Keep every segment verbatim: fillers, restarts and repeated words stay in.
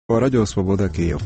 Радіо Свобода, Київ.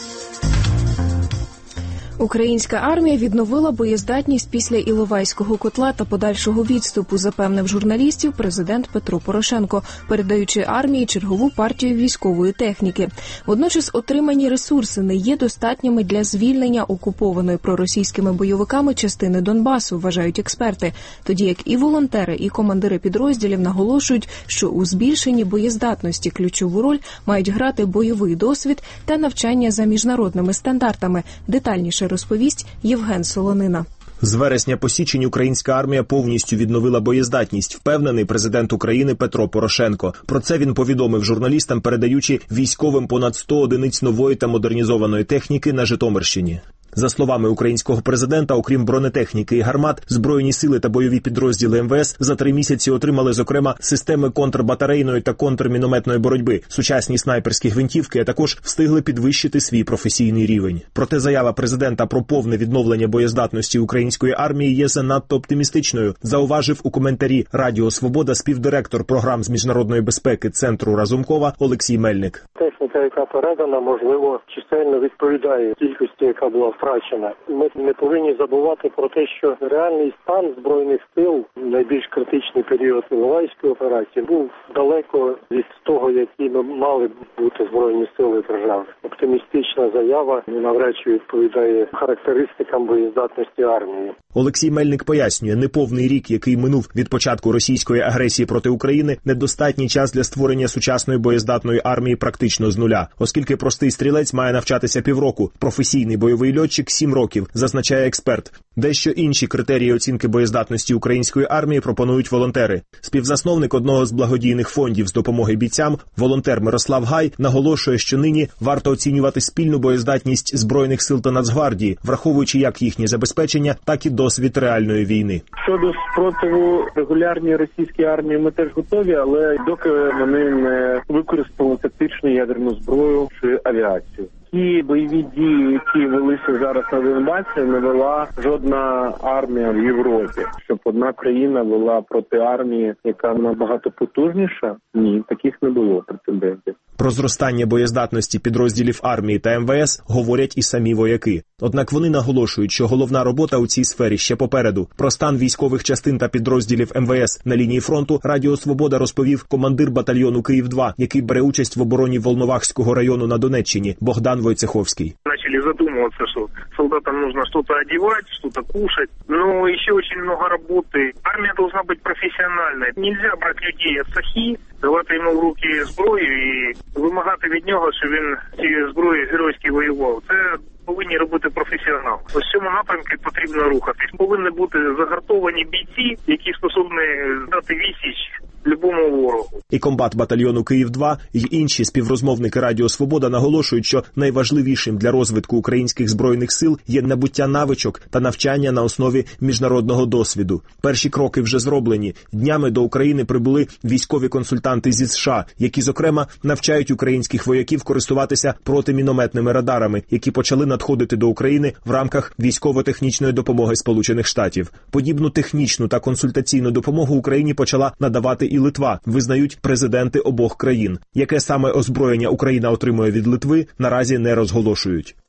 Українська армія відновила боєздатність після Іловайського котла та подальшого відступу, запевнив журналістів президент Петро Порошенко, передаючи армії чергову партію військової техніки. Водночас отримані ресурси не є достатніми для звільнення окупованої проросійськими бойовиками частини Донбасу, вважають експерти. Тоді як і волонтери, і командири підрозділів наголошують, що у збільшенні боєздатності ключову роль мають грати бойовий досвід та навчання за міжнародними стандартами. Детальніше розповість Євген Солонина. З вересня по січень українська армія повністю відновила боєздатність, впевнений президент України Петро Порошенко. Про це він повідомив журналістам, передаючи військовим понад сто одиниць нової та модернізованої техніки на Житомирщині. За словами українського президента, окрім бронетехніки і гармат, Збройні сили та бойові підрозділи ем ве ес за три місяці отримали, зокрема, системи контрбатарейної та контрмінометної боротьби, сучасні снайперські гвинтівки, а також встигли підвищити свій професійний рівень. Проте заява президента про повне відновлення боєздатності української армії є занадто оптимістичною, зауважив у коментарі Радіо Свобода співдиректор програм з міжнародної безпеки Центру Разумкова Олексій Мельник. Техніка, яка передана, можливо, чисельно відповідає кількості, яка була втрачена. Ми не повинні забувати про те, що реальний стан Збройних сил, найбільш критичний період Іловайської операції, був далеко від того, які ми мали бути Збройні сили держави. Оптимістична заява навряд чи відповідає характеристикам боєздатності армії. Олексій Мельник пояснює, неповний рік, який минув від початку російської агресії проти України, недостатній час для створення сучасної боєздатної армії практично з нуля, оскільки простий стрілець має навчатися півроку, професійний бойовий льотчик – сім років, зазначає експерт. Дещо інші критерії оцінки боєздатності української армії пропонують волонтери. Співзасновник одного з благодійних фондів з допомоги бійцям, волонтер Мирослав Гай, наголошує, що нині варто оцінювати спільну боєздатність Збройних сил та Нацгвардії, враховуючи як їхнє забезпечення, так і досвід реальної війни. Щодо спротиву регулярній російській армії ми теж готові, але доки вони не використали тактичну ядерну зброю чи авіацію. Ті бойові дії, які велися зараз на Донбасі, не вела жодна армія в Європі. Щоб одна країна вела проти армії, яка набагато потужніша, ні, таких не було прецедентів. Про зростання боєздатності підрозділів армії та ем ве ес говорять і самі вояки. Однак вони наголошують, що головна робота у цій сфері ще попереду. Про стан військових частин та підрозділів ем ве ес на лінії фронту Радіо Свобода розповів командир батальйону Київ два, який бере участь в обороні Волновахського району на Донеччині, Богдан Войцеховський. Начали задумываться, что солдатам нужно что-то одевать, что-то кушать, но еще очень много работы. Армия должна быть профессиональной. Нельзя брать людей от сахи, давати йому в руки зброю і вимагати від нього, щоб він цією зброєю геройськи воював. Це повинні робити професіонали. Ось в цьому напрямку потрібно рухатись. Повинні бути загартовані бійці, які способні дати відсіч любому ворогу. І комбат батальйону Київ два, і інші співрозмовники Радіо Свобода наголошують, що найважливішим для розвитку українських збройних сил є набуття навичок та навчання на основі міжнародного досвіду. Перші кроки вже зроблені. Днями до України прибули військові консультанти зі США, які, зокрема, навчають українських вояків користуватися протимінометними радарами, які почали надходити до України в рамках військово-технічної допомоги Сполучених Штатів. Подібну технічну та консультаційну допомогу Україні почала надавати і Литва, визнають президенти обох країн. Яке саме озброєння Україна отримує від Литви, наразі не розголошують.